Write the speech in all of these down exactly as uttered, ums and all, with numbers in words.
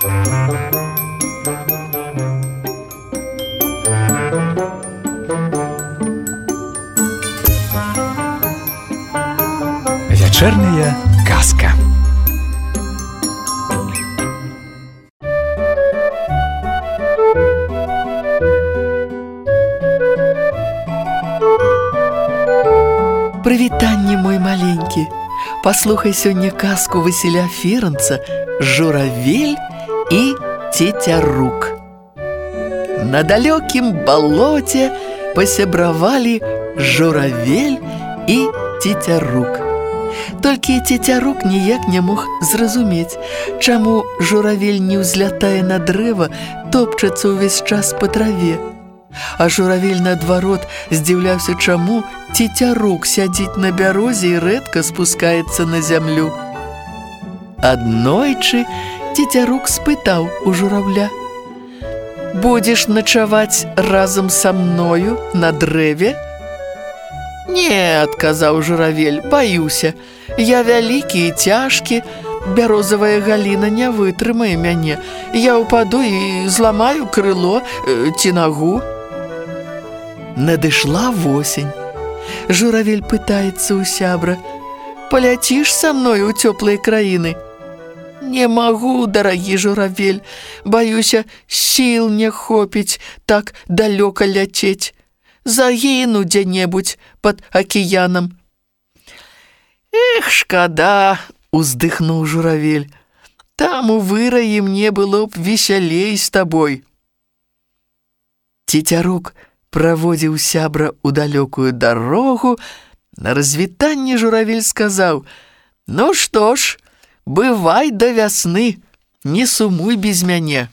Вечерняя казка. Прывітанне, мой маленькі. Паслухай сёння казку Васіля Ферэнца «Журавель і Цецярук». На далёкім балоце пасябравалі журавель і Цецярук. Толькі Цецярук ніяк не мог зразумець, чаму журавель не ўзлятае на дрэва, топчацца ўвесь час па траве. А журавель, наадварот, здзіўляўся, чаму Цецярук сядзіць на бярозе і рэдка спускаецца на зямлю. Аднойчы Цецярук спытаў у журавля: «Будзеш начаваць разам са мною на дрэве?» «Не», – адказаў журавель, – «баюся. Я вялікі і цяжкі, бярозавая галіна не вытрымае мяне. Я ўпаду і зламаю крыло э, ці нагу». Надышла восень. Журавель пытаецца ў сябра: «Паляціш са мной у цёплыя краіны?» «Не магу, дарагі журавель, баюся, сіл не хопіць так далёка ляцець. Загіну дзе-небудзь пад акіянам». «Эх, шкада», – уздыхнуў журавель, – «там у выраі мне было б весялей з табой». Цецярук праводзіў сябра ў далёкую дарогу. На развітанне журавель сказаў: «Ну што ж, бывай да вясны, не сумуй без мяне».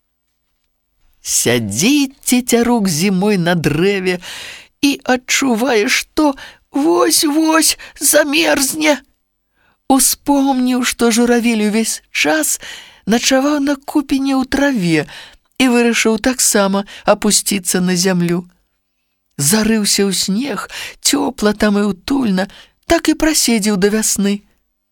Сядзіць Цецярук зімой на дрэве і адчувае, што вось-вось замерзне. Успомніў, што журавель увесь час начаваў на купіне ў траве і вырашыў таксама апусціцца на зямлю. Зарыўся ў снег, цёпла там і ўтульна, так і праседзеў да вясны.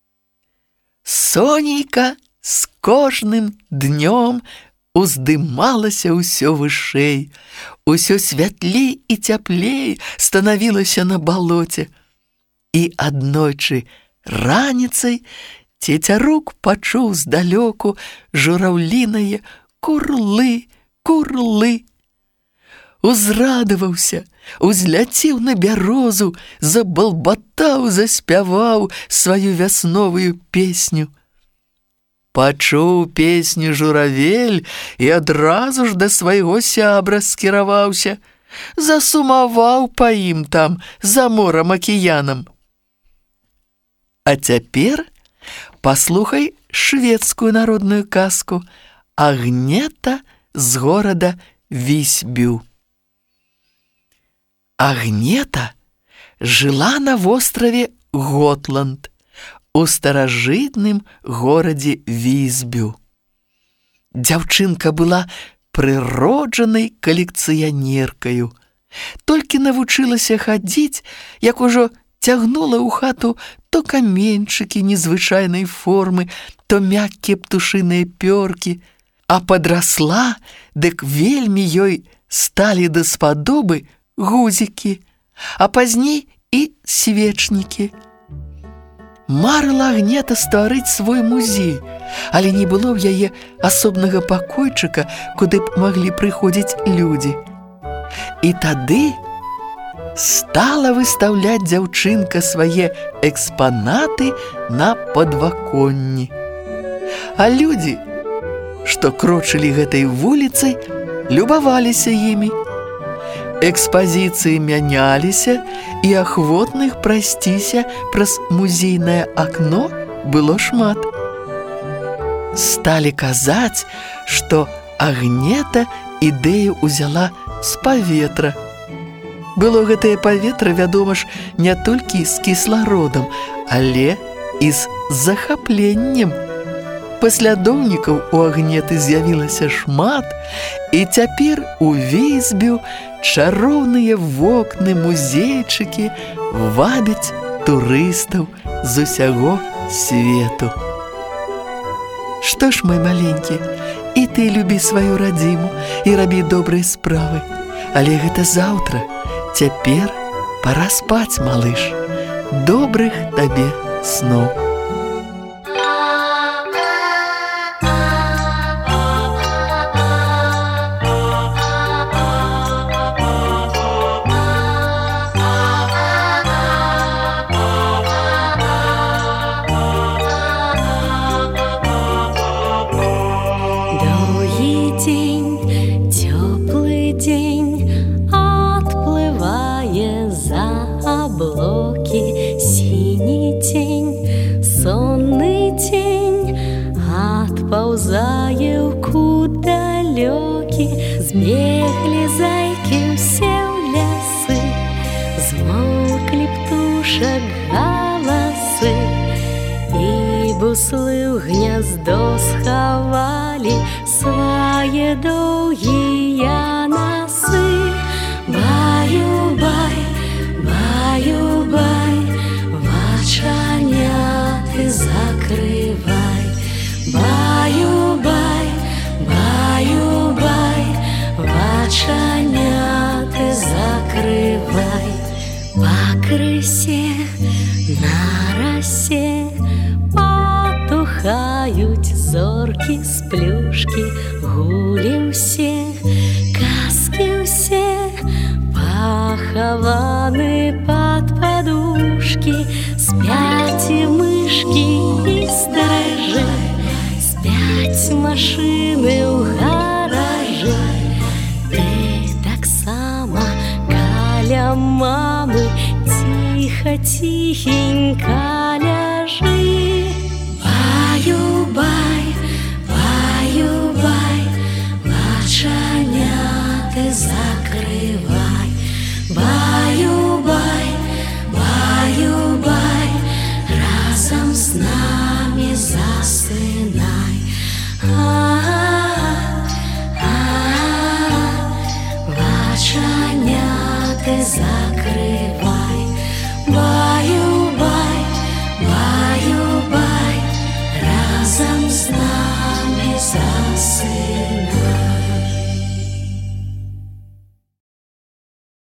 Сонейка з кожным днём уздымалася ўсё вышэй, усё святлей і цяплей станавілася на балоце. І аднойчы раніцай Цецярук пачуў здалёку жураўлінае курлы, курлы. Узрадаваўся, узляцеў на бярозу, забалбатаў, заспяваў сваю вясновую песню. Пачуў песню журавель і адразу ж да свайго сябра скіраваўся. Засумаваў па ім там, за морам акіянам. А цяпер паслухай шведскую народную казку «Агнета з горада Вісбю». Агнета жыла на востраве Готланд, у старажытным горадзе Вісбю. Дзяўчынка была прыроджанай калекцыянеркаю. Толькі навучылася хадзіць, як ужо цягнула ў хату то каменьчыкі незвычайнай формы, то мяккія птушыныя пёркі, а падрасла, дык вельмі ёй сталі даспадобы гузікі, а пазней і свечнікі. Марыла Агнета стварыць свой музей, але не было ў яе асобнага пакойчыка, куды б маглі прыходзіць людзі. І тады стала выстаўляць дзяўчынка свае экспанаты на падваконні. А людзі, што крочылі гэтай вуліцай, любаваліся імі. Экспазіцыі мяняліся, і ахвотных прайсціся праз музейнае акно было шмат. Сталі казаць, што Агнета ідэю ўзяла з паветра. Было гэтае паветра, вядома ж, не толькі з кіслародам, але і з захапленнем. Паслядоўнікаў у Агнеты з'явілася шмат, і цяпер у Вісбю чароўныя вокны, музейчыкі вабяць турыстаў з усяго свету. Што ж, мой маленькі, ты любі сваю радзіму і рабі добрыя справы. Але гэта заўтра. Цяпер пара спаць, малыш. Добрых табе сноў. Отползая в кут далекий, сбегли зайки все в лясы, змолкли птушек голосы, и буслы в гнездо сховали свои долгие носы. Баю-бай, баю-бай, вачаняты закрывай. Баю-бай, баю-бай, вачаняты закрывай. По крысе, на росе потухают зорки с плюшки. Гули все, казки все похованы под подушки. Спят и мышки и сторожи, спять машины у гаража. Ты так само каля мамы тихо-тихенько ляжи. Баю-бай, баю-бай, вачаняты закрывай. Баю-бай, баю-бай, разом с нами засынай. А-а-а, вачаняты закрывай.